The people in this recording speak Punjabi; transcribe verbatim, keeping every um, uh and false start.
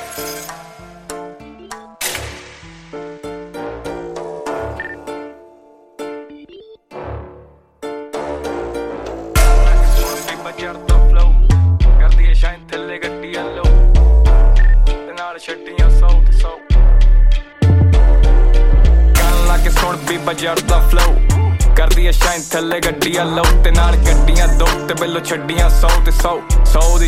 ਚੜਦਾ ਫਲੋ ਕਰਦੀ ਏ ਸ਼ਾਈਨ ਥੱਲੇ ਗੱਡੀ ਐਲੋ ਤੇ ਨਾਲ ਛੱਡੀਆਂ ਸੌ ਤੇ ਸੌ ਕੰਨ ਲਾ ਕੇ ਸੁਣ ਬੀਬਾ ਚੜਦਾ ਫਲੋ ਕਰਦੀ ਏ ਸ਼ਾਈਨ ਥੱਲੇ ਗੱਡੀ ਐਲੋ ਤੇ ਨਾਲ ਗੱਡੀਆਂ ਦੋ ਤੇ ਬਿੱਲੋ ਛੱਡੀਆਂ ਸੌ ਤੇ ਸੌ ਸੌ ਦੀ